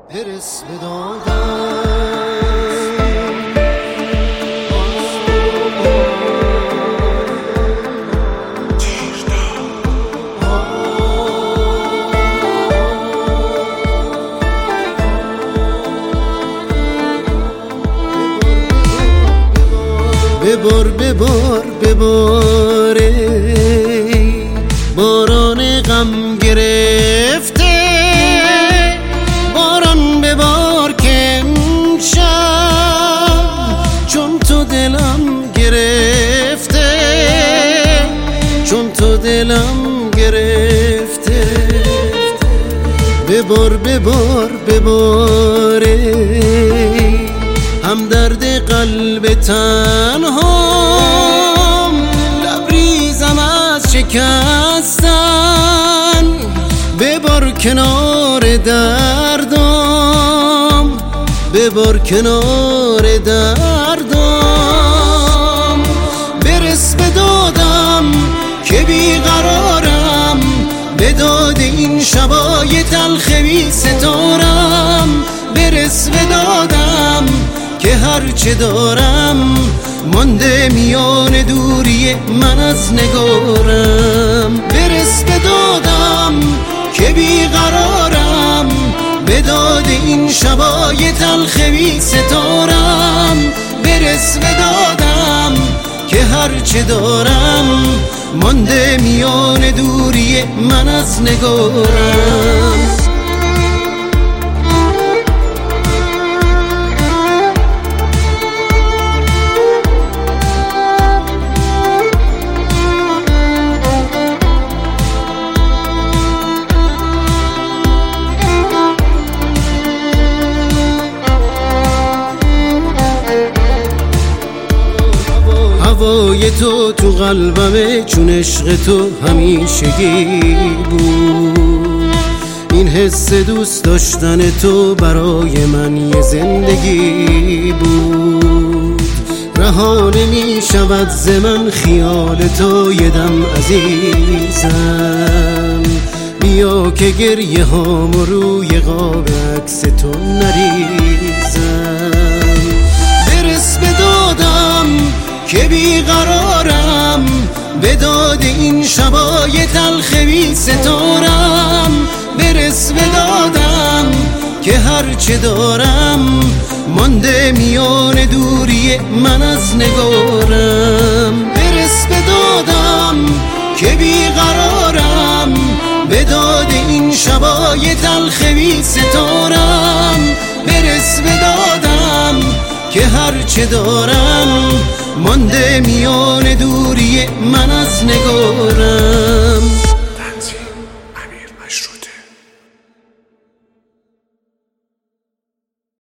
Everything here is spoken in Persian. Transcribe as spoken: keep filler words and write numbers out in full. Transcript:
برس به دادم ببار ببار بباره باران غم گرفته، باران ببار که امشب چون تو دلم گرفته، چون تو دلم گرفته. ببار ببار بباره هم درد قلب تنهام، لبریزم از شکستن، ببار کنار دردم، ببار کنار دردم. برس به دادم که بیقرارم، به داد این شبای تلخ بی ستارم. برس به دادم که هرچه دارم مانده میان دوری من از نگارم. برس به دادم که بیقرارم، به داد این شبای تلخ بی ستارم. برس به دادم که هرچه دارم مانده میان دوری من از نگارم. هوای تو تو قلبمه چون عشق تو همیشگی بود، این حس دوست داشتن تو برای من یه زندگی بود. رها نمی شود ز من خیال تو یه دم عزیزم، بیا که گریه هامو روی قاب عکس تو نریزم. برس به دادم که بیقرارم، به داد این شبای تلخ بی ستارم. برس به دادم که هرچه دارم مانده میان دوری من از نگارم. برس به دادم که بیقرارم، به داد این شبای تلخ بی ستارم. برس به دادم که هرچه دارم مانده میان دوری من از نگارم. تنظیم امیر مشروطی.